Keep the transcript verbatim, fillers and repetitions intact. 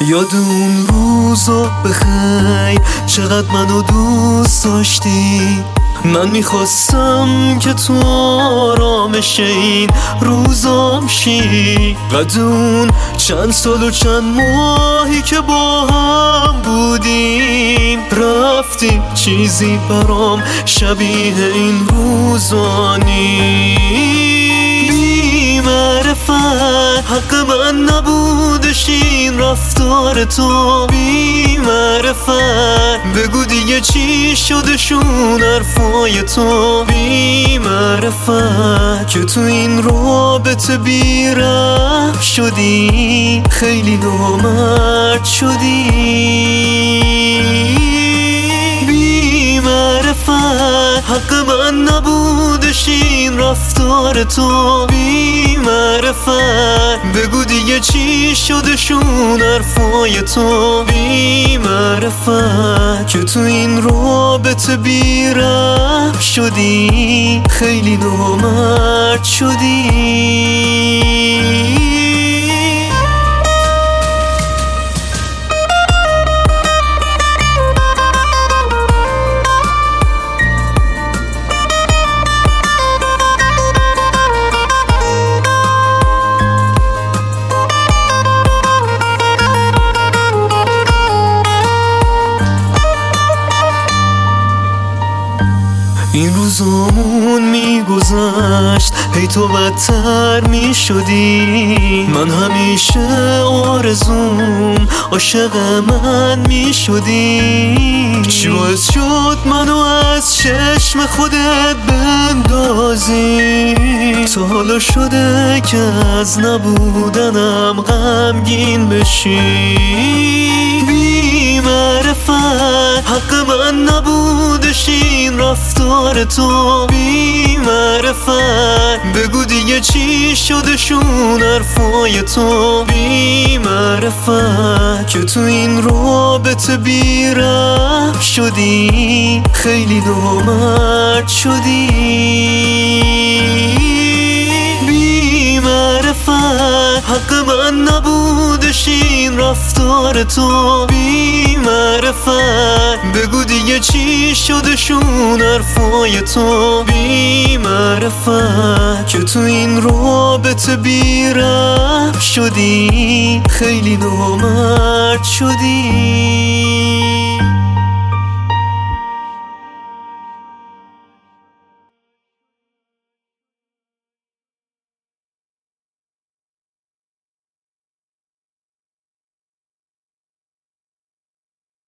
یاد اون روزا بخیر چقدر منو دوست داشتی. من میخواستم که تو آرامش این روزام شی. قد اون چند سال و چند ماهی که با هم بودیم رفتیم، چیزی برام شبیه این روزا نیست. بی معرفت حق من نبودش این رفتار تو. بی معرفت بگو دیگه چی شدشون حرفای تو. بی معرفت که تو این رابطه بی‌رحم شدی، خیلی نامرد شدی. بی معرفت حق من نبودش این رفتار تو. بی معرفت بگو دیگه چی شدشون حرفای تو. بی معرفت که تو این رابطه بی‌رحم شدی، خیلی نامرد شدی. این روزامون میگذشت هی تو بدتر میشدی. من همیشه آرزوم عاشق من میشدی. چی باعث شد منو از چشم خودت بندازی؟ تا حالا شده که از نبودنم غمگین بشی. بی معرفت حق من نبودش این رفتار تو. بی معرفت بگو دیگه چی شدشون حرفای تو. بی معرفت که تو این رابطه بی‌رحم شدی، خیلی نامرد شدی. بی معرفت حق من نبودش این رفتار تو. بی معرفت بگو دیگه چی شدشون حرفای تو. بی معرفت که تو این رابطه بی‌رحم شدی، خیلی نامرد شدی.